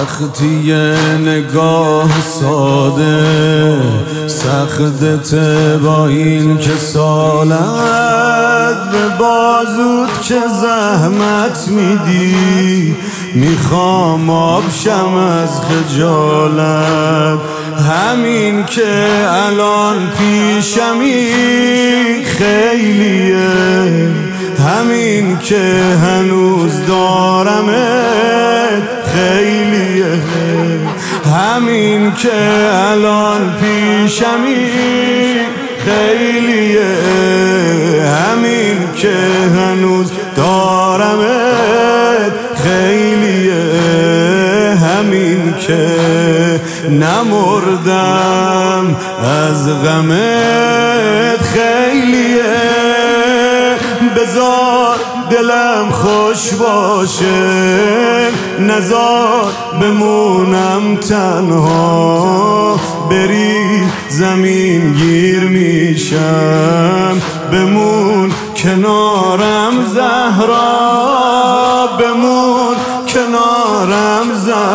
وقتی نگاه ساده سخت با این که سالت به بازود که زحمت میدی میخوام آبشم از خجالت همین که الان پیشمی خیلیه همین که هنوز دارمت خیلیه همین که الان پیشمی خیلیه همین که هنوز دارمت خیلیه همین که نمردم از غمت خیلیه بذار دلم خوش باشه نذار بمونم تنها بری زمین گیر میشم بمون کنارم زهرا بمون کنارم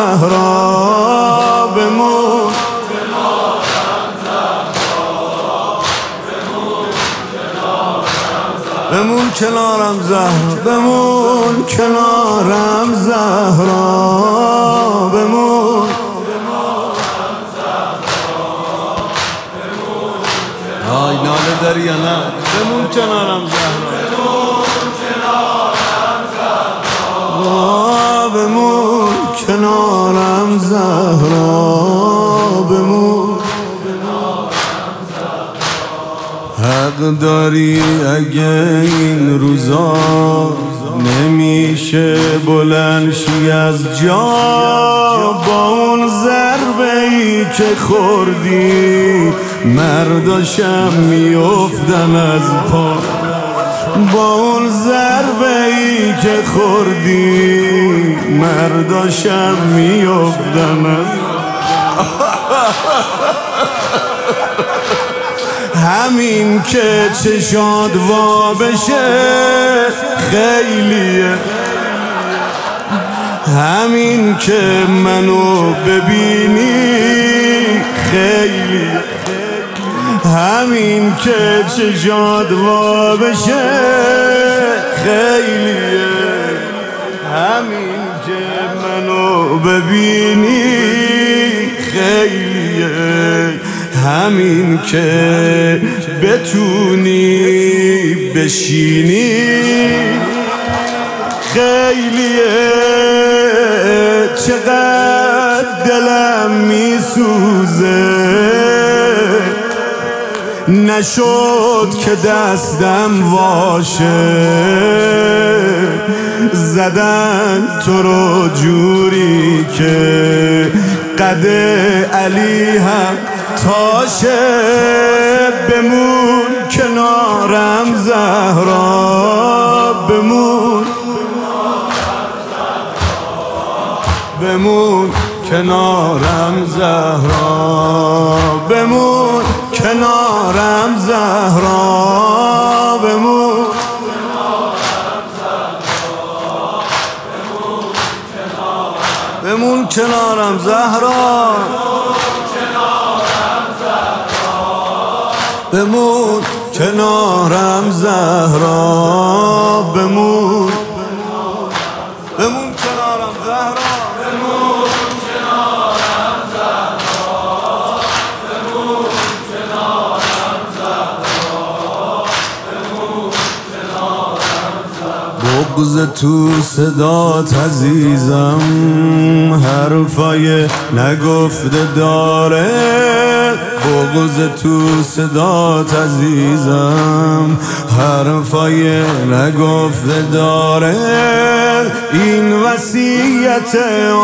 زهرا بمون بمون کنارم زهرا بمون کنارم زهرا بمون آی ناله داری یا نه بمون کنارم زهرا بمون کنارم زهرا بمون حق داری اگه این روزا نمیشه بلند شی از جا با اون ضربه‌ای که خوردی مرداشم میافتن از پا با اون ضربه‌ای که خوردی مرداشم میافتن از همین که چشاد وا بشه خیلیه همین که منو ببینی خیلیه همین که چشاد وا بشه خیلیه همین که منو ببینی خیلیه همین که بتونی بشینی خیلیه چقدر دلم میسوزه نشد که دستم واشه زدن تو رو جوری که قد علی هم تاشه بمون کنارم زهرا بمون بمون کنارم زهرا بمون کنارم زهرا بمون بمون کنارم زهرا بمون کنارم زهرا بمون بمون کنارم زهرا بمون کنارم زهرا بمون کنارم زهرا بمون کنارم زهرا بغض تو صدات عزیزم حرفای نگفته داره بغض تو صدات عزیزم حرفای نگفته داره این وصیت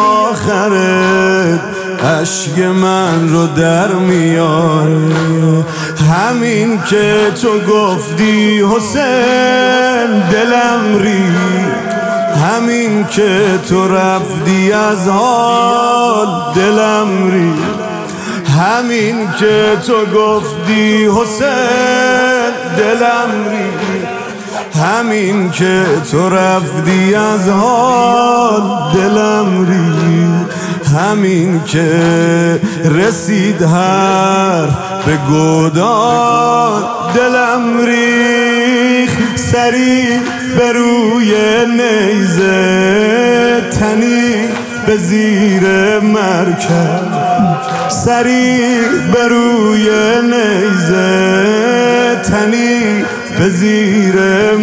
آخرت اشک من رو در میاره همین که تو گفتی حسین دلم ریخت همین که تو رفتی از حال دلم ریخت همین که تو گفتی حسین دلم ریخت همین که تو رفتی از حال دلم ریخت همین که رسید حرف به گودان دلم ریخ سری به روی نیزه تنی به زیر مرکب سری به روی نیزه تنی به زیر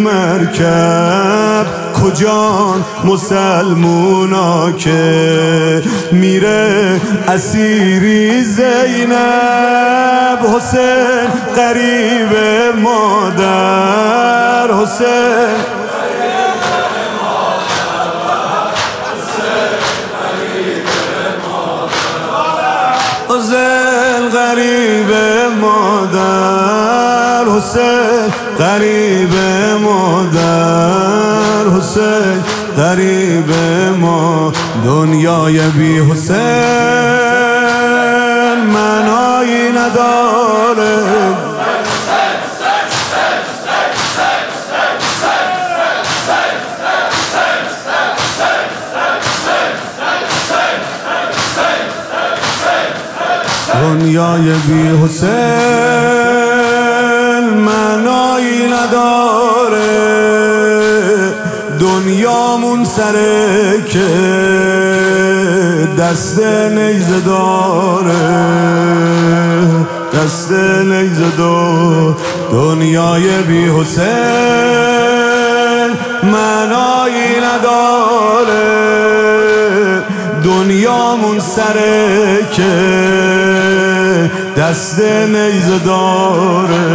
مرکب کجان مسلمونا که میره اسیری زینب حسین قریب مادر حسین حسین قریب مادر حسین قریب مادر حسین قریب ما دنیای بی حسین معنایی نداره دنیای بی حسین معنایی نداره دنیامون سره که دست نیزه داره دست نیزه داره دنیای بی حسین معنایی نداره دنیامون سره که دست نیزه داره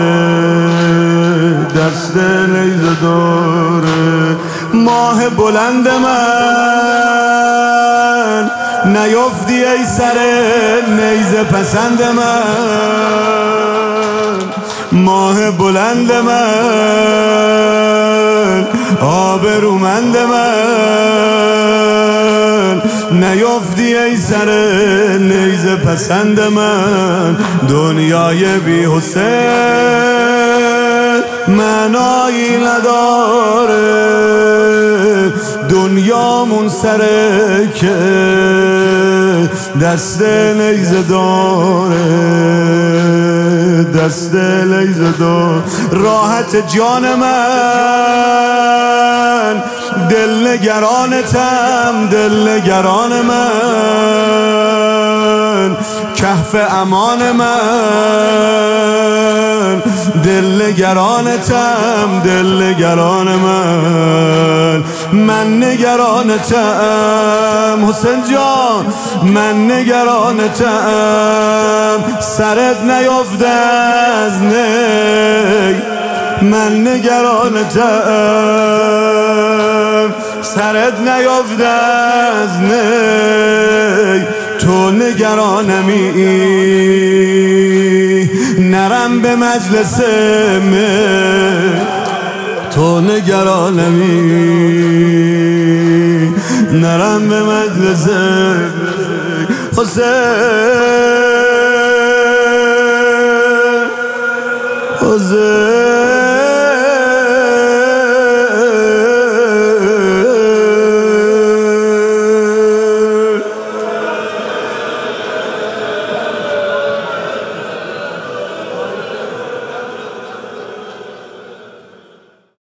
دست نیزه داره ماه بلند من نیفتی ای سر نیزه پسند من ماه بلند من آبرومند من نیفتی ای سر نیزه پسند من دنیای بی حسین معنایی نداره دنیامون سره که دست نیزه داره دست نیزه داره راحت جان من دل نگرانتم دل نگران من کهف امان من دل نگرانتم دل نگران من نگرانتم حسین جان من نگرانتم سرت نیفته از نی من نگرانتم سرت نیفته از نی تو نگرانمی نرم به مجلس من تو نگرانمی نرم به مجلس حسین حسین